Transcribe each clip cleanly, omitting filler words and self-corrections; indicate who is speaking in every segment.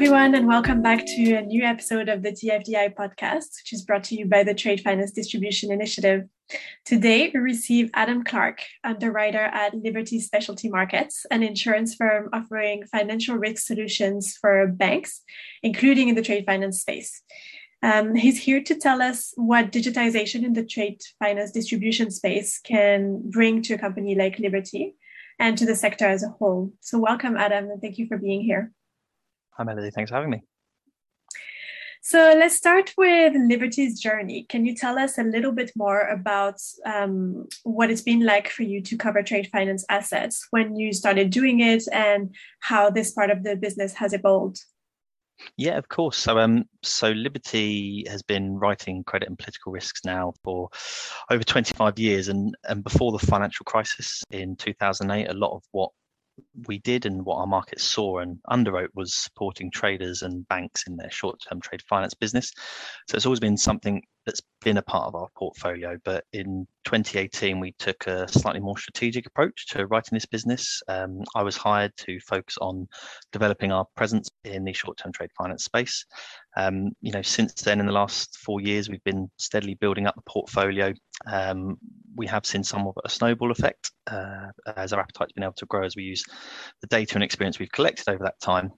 Speaker 1: everyone, and welcome back to a new episode of the TFDI podcast, which is brought to you by the Trade Finance Distribution Initiative. Today, we receive Adam Clark, underwriter at Liberty Specialty Markets, an insurance firm offering financial risk solutions for banks, including in the trade finance space. He's here to tell us what digitization in the trade finance distribution space can bring to a company like Liberty and to the sector as a whole. So welcome, Adam, and thank you for being here.
Speaker 2: Hi, Melody. Thanks for having me.
Speaker 1: So let's start with Liberty's journey. Can you tell us a little bit more about what it's been like for you to cover trade finance assets, when you started doing it, and how this part of the business has evolved?
Speaker 2: Yeah, of course. So Liberty has been writing credit and political risks now for over 25 years. And before the financial crisis in 2008, a lot of what we did and what our market saw and underwrote was supporting traders and banks in their short-term trade finance business. So it's always been something that's been a part of our portfolio. But in 2018, we took a slightly more strategic approach to writing this business. I was hired to focus on developing our presence in the short-term trade finance space. Since then, in the last 4 years, we've been steadily building up the portfolio. We have seen somewhat of a snowball effect as our appetite's been able to grow as we use the data and experience we've collected over that time.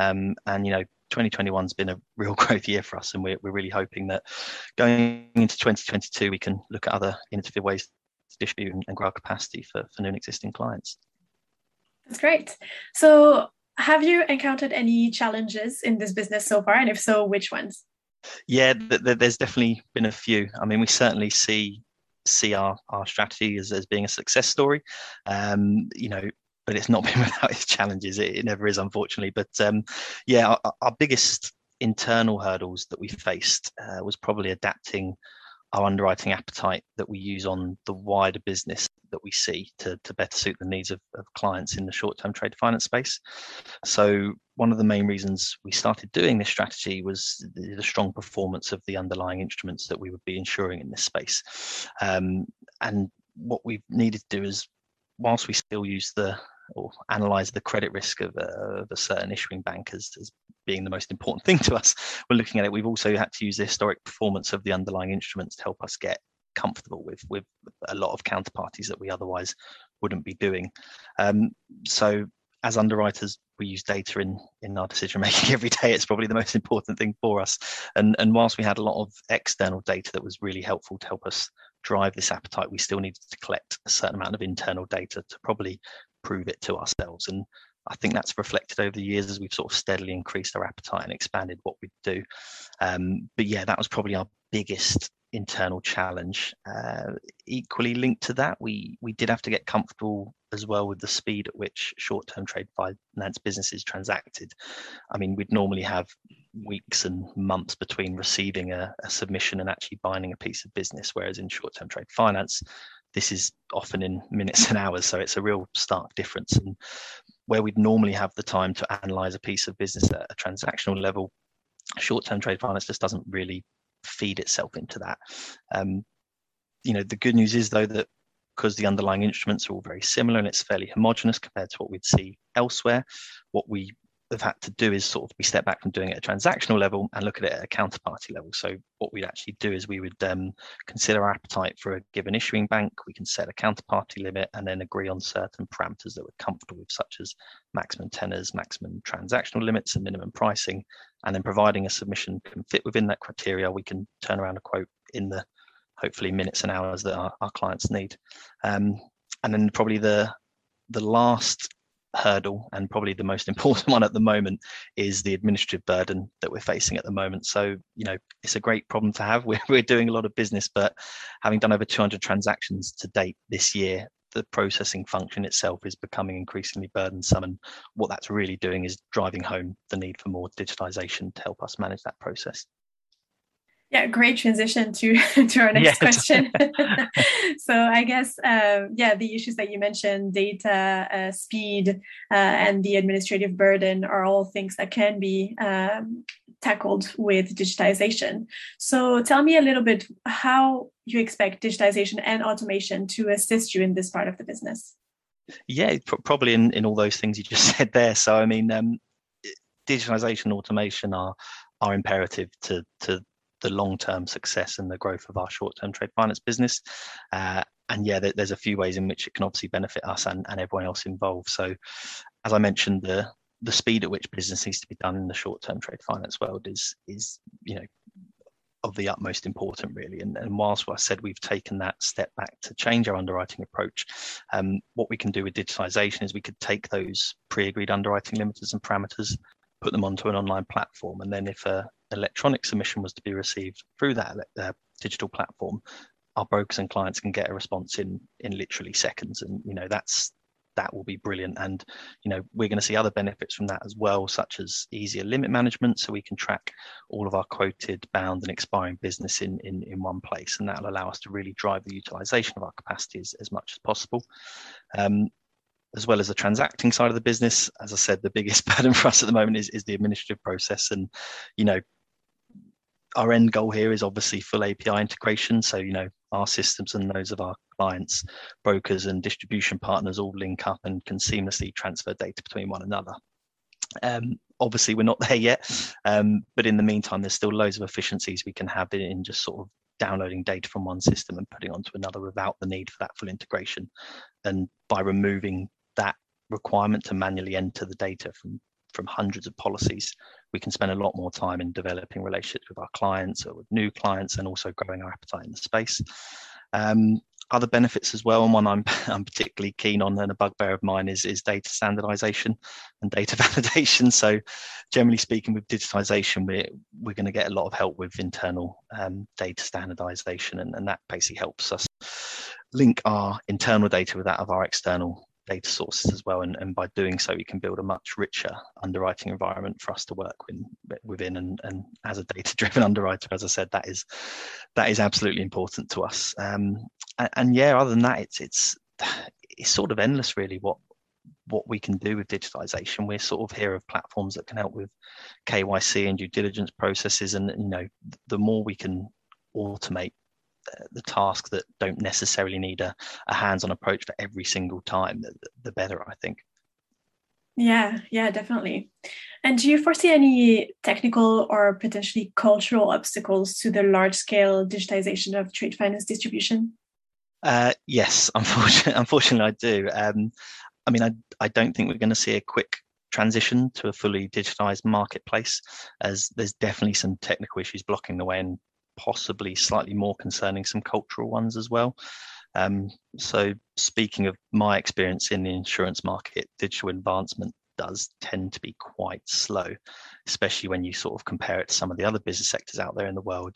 Speaker 2: 2021's been a real growth year for us, and we're really hoping that going into 2022 we can look at other innovative ways to distribute and grow our capacity for new and existing clients.
Speaker 1: That's great. So have you encountered any challenges in this business so far, and if so, which ones?
Speaker 2: Yeah, there's definitely been a few. I mean, we certainly see our strategy as being a success story, but it's not been without its challenges. It never is, unfortunately. But our biggest internal hurdles that we faced was probably adapting our underwriting appetite that we use on the wider business that we see to better suit the needs of clients in the short-term trade finance space. So one of the main reasons we started doing this strategy was the strong performance of the underlying instruments that we would be insuring in this space. And what we've needed to do is, whilst we still use or analyze the credit risk of a certain issuing bank as being the most important thing to us, we're looking at it. We've also had to use the historic performance of the underlying instruments to help us get comfortable with a lot of counterparties that we otherwise wouldn't be doing. So as underwriters, we use data in our decision making every day. It's probably the most important thing for us. And whilst we had a lot of external data that was really helpful to help us drive this appetite, we still needed to collect a certain amount of internal data to probably prove it to ourselves. And I think that's reflected over the years as we've sort of steadily increased our appetite and expanded what we do. But yeah, that was probably our biggest internal challenge. Equally linked to that, we did have to get comfortable as well with the speed at which short-term trade finance businesses transacted. I mean, we'd normally have weeks and months between receiving a submission and actually binding a piece of business, whereas in short-term trade finance, this is often in minutes and hours. So it's a real stark difference. And where we'd normally have the time to analyze a piece of business at a transactional level, short-term trade finance just doesn't really feed itself into that. The good news is, though, that because the underlying instruments are all very similar and it's fairly homogenous compared to what we'd see elsewhere, what we have had to do is sort of we step back from doing it at a transactional level and look at it at a counterparty level. So what we'd actually do is we would consider our appetite for a given issuing bank. We can set a counterparty limit and then agree on certain parameters that we're comfortable with, such as maximum tenors, maximum transactional limits, and minimum pricing. And then providing a submission can fit within that criteria, we can turn around a quote in the hopefully minutes and hours that our clients need. And then probably the last hurdle, and probably the most important one at the moment, is the administrative burden that we're facing at the moment. So, it's a great problem to have. We're doing a lot of business, but having done over 200 transactions to date this year, the processing function itself is becoming increasingly burdensome. And what that's really doing is driving home the need for more digitization to help us manage that process.
Speaker 1: Yeah, great transition to our next question. So I guess, the issues that you mentioned, data, speed, and the administrative burden are all things that can be tackled with digitization. So tell me a little bit how you expect digitization and automation to assist you in this part of the business.
Speaker 2: Yeah, probably in all those things you just said there. So, I mean, digitalization and automation are imperative to the long-term success and the growth of our short-term trade finance business. And yeah, there's a few ways in which it can obviously benefit us and everyone else involved. So as I mentioned, the speed at which business needs to be done in the short-term trade finance world is of the utmost important, really. And whilst I said we've taken that step back to change our underwriting approach, what we can do with digitalization is we could take those pre-agreed underwriting limiters and parameters, put them onto an online platform, and then if an electronic submission was to be received through that digital platform, our brokers and clients can get a response in literally seconds. And that will be brilliant. And we're going to see other benefits from that as well, such as easier limit management, so we can track all of our quoted, bound and expiring business in one place, and that will allow us to really drive the utilization of our capacities as much as possible. As well as the transacting side of the business, as I said, the biggest burden for us at the moment is the administrative process. And our end goal here is obviously full API integration. So, our systems and those of our clients, brokers and distribution partners all link up and can seamlessly transfer data between one another. Obviously, we're not there yet, but in the meantime, there's still loads of efficiencies we can have in just sort of downloading data from one system and putting onto another without the need for that full integration. And by removing that requirement to manually enter the data from hundreds of policies, we can spend a lot more time in developing relationships with our clients or with new clients, and also growing our appetite in the space. Other benefits as well, and one I'm particularly keen on and a bugbear of mine is data standardization and data validation. So generally speaking, with digitization, we're going to get a lot of help with internal data standardization, and that basically helps us link our internal data with that of our external data sources as well, and by doing so we can build a much richer underwriting environment for us to work within, and as a data-driven underwriter, as I said, that is absolutely important to us. And yeah, other than that, it's sort of endless really what we can do with digitalization. We're sort of here of platforms that can help with KYC and due diligence processes, and the more we can automate the tasks that don't necessarily need a hands-on approach for every single time, the better, I think.
Speaker 1: Yeah, definitely. And do you foresee any technical or potentially cultural obstacles to the large-scale digitization of trade finance distribution?
Speaker 2: Yes, unfortunately I do. I don't think we're going to see a quick transition to a fully digitized marketplace, as there's definitely some technical issues blocking the way, and possibly slightly more concerning some cultural ones as well. So speaking of my experience in the insurance market, digital advancement does tend to be quite slow, especially when you sort of compare it to some of the other business sectors out there in the world.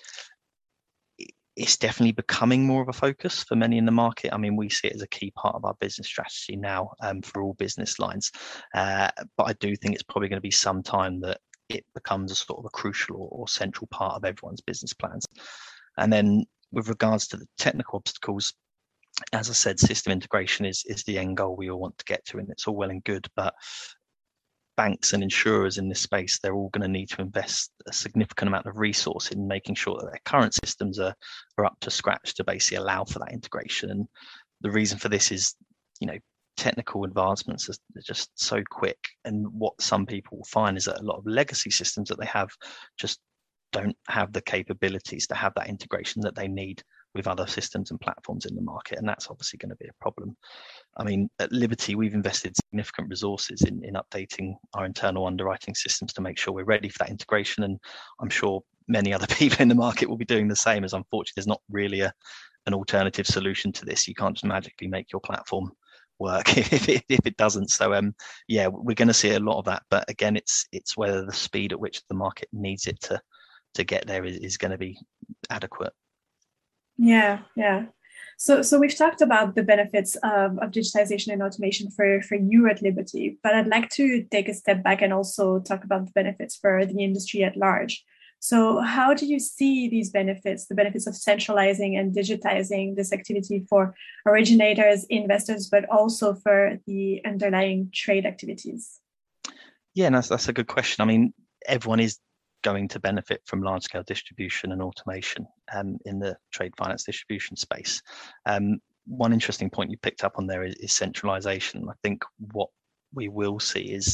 Speaker 2: It's definitely becoming more of a focus for many in the market. I mean, we see it as a key part of our business strategy now, for all business lines. But I do think it's probably going to be some time that it becomes a sort of a crucial or central part of everyone's business plans. And then with regards to the technical obstacles, as I said, system integration is the end goal we all want to get to, and it's all well and good, but banks and insurers in this space, they're all going to need to invest a significant amount of resource in making sure that their current systems are up to scratch to basically allow for that integration. And the reason for this is, technical advancements are just so quick, and what some people will find is that a lot of legacy systems that they have just don't have the capabilities to have that integration that they need with other systems and platforms in the market, and that's obviously going to be a problem. I mean, at Liberty, we've invested significant resources in updating our internal underwriting systems to make sure we're ready for that integration, and I'm sure many other people in the market will be doing the same, as unfortunately there's not really an alternative solution to this. You can't just magically make your platform work if it doesn't. So yeah, we're going to see a lot of that, but again, it's whether the speed at which the market needs it to get there is going to be adequate.
Speaker 1: Yeah. So we've talked about the benefits of digitization and automation for you at Liberty, but I'd like to take a step back and also talk about the benefits for the industry at large. So how do you see these benefits, the benefits of centralizing and digitizing this activity for originators, investors, but also for the underlying trade activities?
Speaker 2: Yeah, that's a good question. I mean, everyone is going to benefit from large-scale distribution and automation in the trade finance distribution space. One interesting point you picked up on there is centralization. I think what we will see is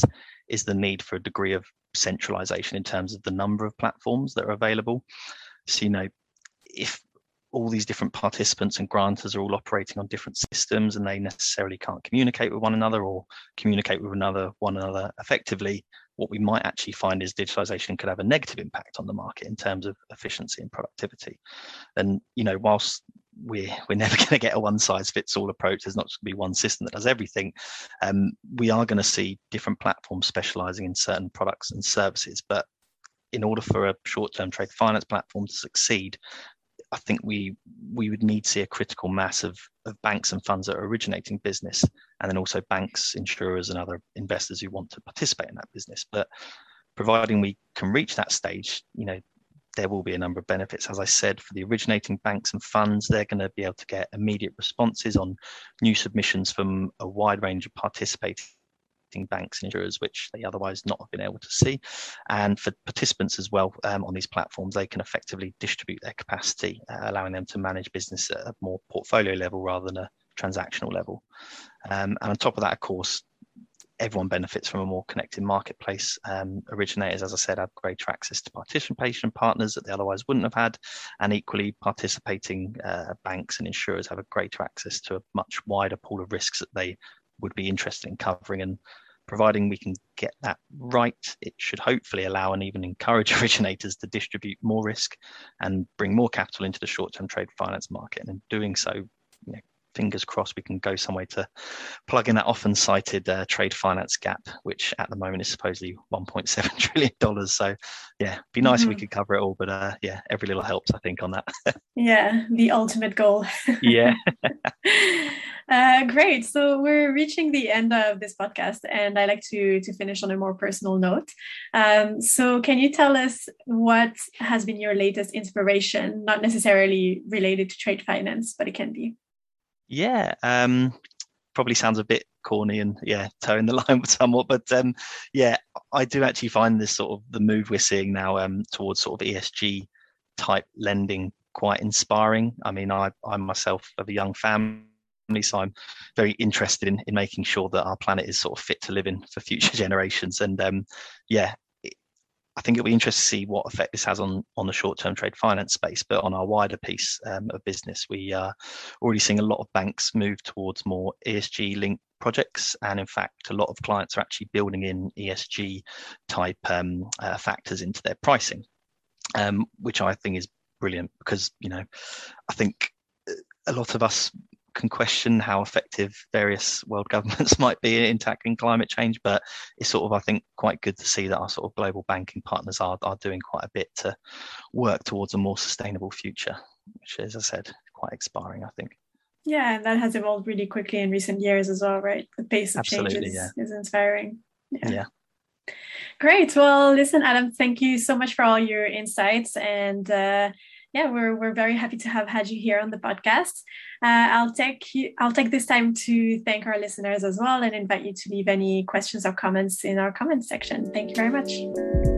Speaker 2: is the need for a degree of centralization in terms of the number of platforms that are available. So, if all these different participants and grantors are all operating on different systems and they necessarily can't communicate with one another or communicate with one another effectively, what we might actually find is digitalization could have a negative impact on the market in terms of efficiency and productivity. And, whilst we're never going to get a one-size-fits-all approach, there's not just going to be one system that does everything. We are going to see different platforms specializing in certain products and services. But in order for a short-term trade finance platform to succeed, I think we would need to see a critical mass of banks and funds that are originating business, and then also banks, insurers, and other investors who want to participate in that business. But providing we can reach that stage, there will be a number of benefits. As I said, for the originating banks and funds, they're going to be able to get immediate responses on new submissions from a wide range of participating banks and insurers, which they otherwise not have been able to see. And for participants as well, on these platforms, they can effectively distribute their capacity, allowing them to manage business at a more portfolio level rather than a transactional level. And on top of that, of course, everyone benefits from a more connected marketplace. Originators, as I said, have greater access to participation partners that they otherwise wouldn't have had. And equally, participating banks and insurers have a greater access to a much wider pool of risks that they would be interested in covering. And providing we can get that right, it should hopefully allow and even encourage originators to distribute more risk and bring more capital into the short-term trade finance market. And in doing so, fingers crossed, we can go some way to plug in that often cited trade finance gap, which at the moment is supposedly $1.7 trillion. So yeah, it'd be nice if we could cover it all, but every little helps, I think, on that.
Speaker 1: Yeah, the ultimate goal.
Speaker 2: Yeah.
Speaker 1: Great. So we're reaching the end of this podcast, and I like to finish on a more personal note. So can you tell us what has been your latest inspiration, not necessarily related to trade finance, but it can be?
Speaker 2: Yeah, probably sounds a bit corny and toeing the line somewhat, but I do actually find this sort of the move we're seeing now towards sort of ESG type lending quite inspiring. I mean, I myself have a young family, so I'm very interested in making sure that our planet is sort of fit to live in for future generations. And I think it'll be interesting to see what effect this has on the short-term trade finance space. But on our wider piece of business, we are already seeing a lot of banks move towards more ESG-linked projects. And in fact, a lot of clients are actually building in ESG type factors into their pricing, which I think is brilliant because, I think a lot of us can question how effective various world governments might be in tackling climate change, but it's sort of, I think, quite good to see that our sort of global banking partners are doing quite a bit to work towards a more sustainable future, which is, as I said, quite inspiring, I think.
Speaker 1: Yeah, and that has evolved really quickly in recent years as well, right? The pace of change is inspiring.
Speaker 2: Yeah.
Speaker 1: Great. Well, listen, Adam, thank you so much for all your insights, and we're very happy to have had you here on the podcast. I'll take this time to thank our listeners as well and invite you to leave any questions or comments in our comments section. Thank you very much.